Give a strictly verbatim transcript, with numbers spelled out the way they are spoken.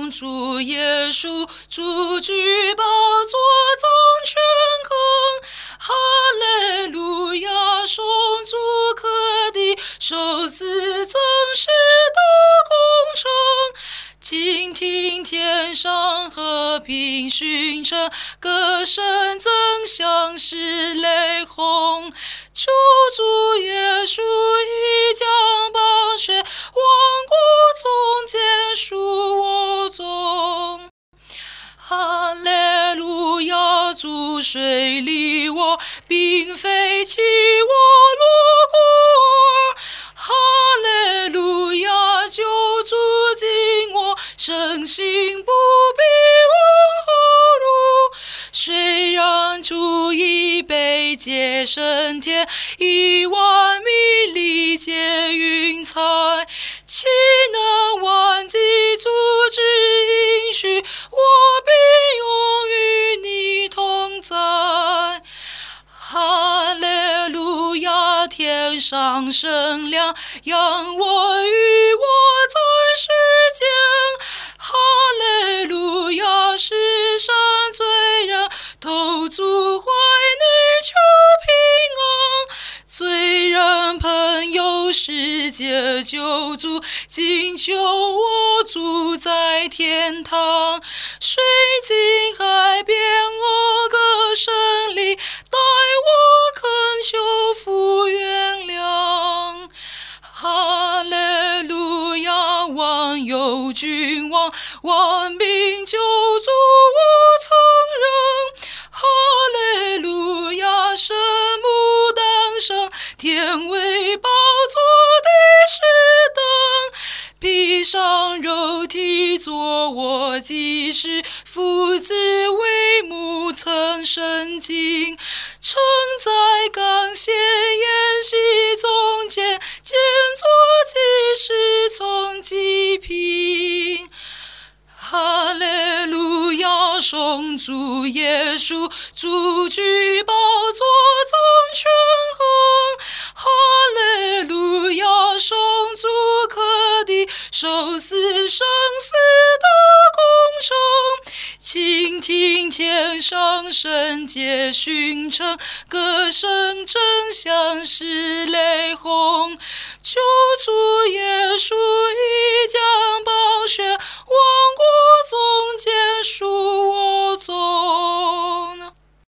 颂主耶稣，主居宝座掌权衡。哈利路亚，颂主可的受死真实的工程。倾听天上和平讯称，歌声真相是雷轰。求主耶稣已将宝血，万国中间属我中。哈利路亚，主水里我，并非弃我落孤儿。哈利路亚，救主进我，深信不必问何如。虽然主已被接升天，一万米里接云彩，岂能忘记主之应许？我必永与你同在。哈利路亚，天上圣亮，让我与我在世间。哈利路亚，世上罪人投主怀内求平安。罪人朋友，世界救主，今求我住在天堂。水晶海边我歌声里，待我恳求父原谅。哈利路亚，万有君王，万民救主我承认。哈利路亚，圣母诞生，天为宝座的是灯。披上肉体作我祭司，父子为母曾圣经。承载感谢筵席中间，见作祭司从祭品。哈利路亚，颂主耶稣，主居宝座掌权衡。哈利路亚，颂主可的受死生死的工程。倾听天上圣洁训称，歌声真相是雷轰。求主耶稣已将宝血，